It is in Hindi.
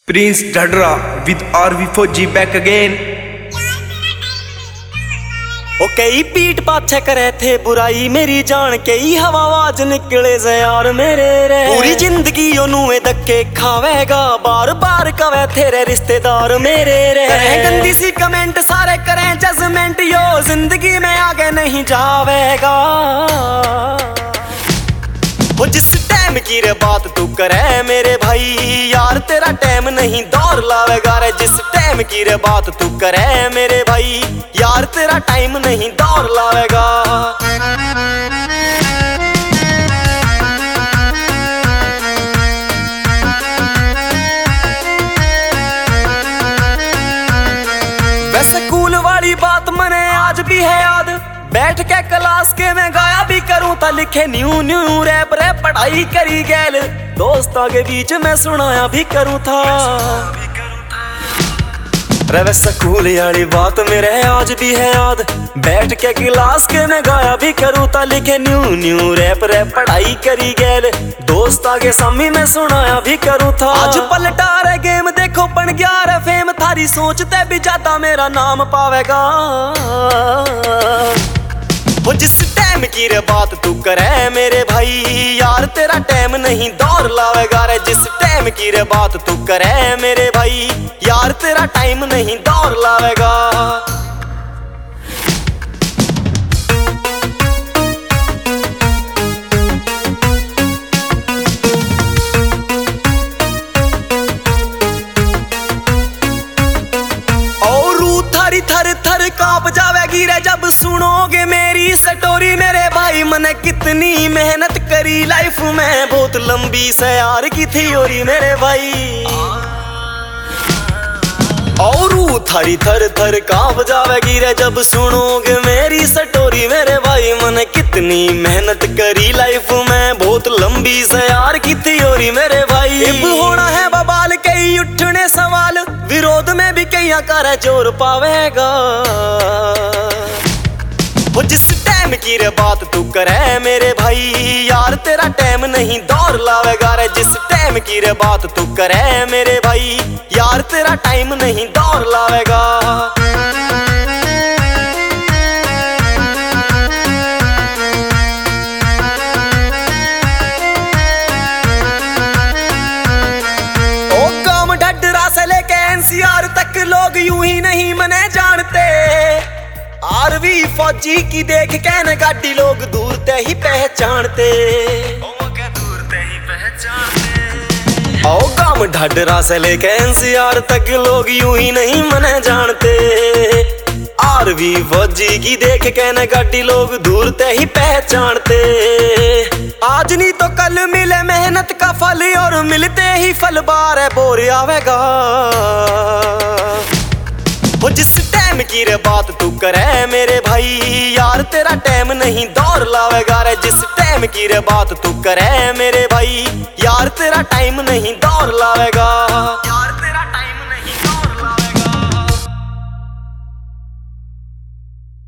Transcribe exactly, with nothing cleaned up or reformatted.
Prince Dadra with R V four G back again. ओ कई पीठ पाछे करे थे बुराई मेरी जान के ही हवावाज निकले से यार मेरे रे पूरी जिंदगी ओनुए धक्के खावेगा बार बार कवे तेरे रिश्तेदार मेरे रे गंदी सी कमेंट सारे करें जजमेंट यो जिंदगी में आगे नहीं जावेगा वो जिस टाइम की रे बात तू करे मेरे भाई यार तेरा टाइम नहीं दौर लावेगा रे जिस टाइम की रे बात तू करे मेरे भाई यार तेरा टाइम नहीं दौर लावेगा वैसे कूल वाली बात मने आज भी है याद बैठ के क्लास के मैं गाया भी करूं ता लिखे न्यू न्यू रैप रे पढ़ाई करी गैल दोस्तों के बीच में सुनाया भी करूं था रे वैसा कूल वाली बात मेरे आज भी है याद बैठ के क्लास के मैं गाया भी करूं ता लिखे न्यू न्यू रैप रे पढ़ाई करी गैल दोस्तों के सामने में सुनाया भी करूं था आज पलटा रे गेम देखो बन गया रे फेम थारी सोचते भी ज्यादा मेरा नाम पावेगा वो जिस टाइम की रे बात तू करे मेरे भाई यार तेरा टाइम नहीं दौर लावेगा रे जिस टाइम की रे बात तू करे मेरे भाई यार तेरा टाइम नहीं दौर लावेगा थारी थर थर कांप जावेगी रे जब सुनोगे मेरी स्टोरी मेरे भाई मैंने कितनी मेहनत करी लाइफ में बहुत लंबी से यार की थ्योरी मेरे भाई और थारी थर थर कांप जावेगी रे जब सुनोगे मेरी स्टोरी मेरे भाई मैंने कितनी मेहनत करी लाइफ में बहुत लंबी से यार की थ्योरी मेरे भाई अब होना है बवाल कई उठने सवाल विरोध में भी कई कर जोर पावेगा वो जिस टाइम की रे बात तू करे मेरे भाई यार तेरा टाइम नहीं दौर लावेगा रे जिस टाइम की रे बात तू करे मेरे भाई यार तेरा टाइम नहीं दौर लावेगा एनसीआर तक लोग यूं ही नहीं मने जानते आरवी फौजी की देख के न गाड़ी लोग दूर ते ही पहचानते ओ गांव ढाडरा से लेके एनसीआर तक लोग यूं ही नहीं मने जानते आरवी फौजी की देख के न गाड़ी लोग दूर ते ही पहचानते आज नहीं तो कल मिले मेहनत का फल और मिलते ही फल बार बोर आवेगा वो जिस टाइम की रे बात तू करे मेरे भाई यार तेरा टाइम नहीं दौर लावेगा रे जिस टाइम की रे बात तू करे मेरे भाई यार तेरा टाइम नहीं दौर लावेगा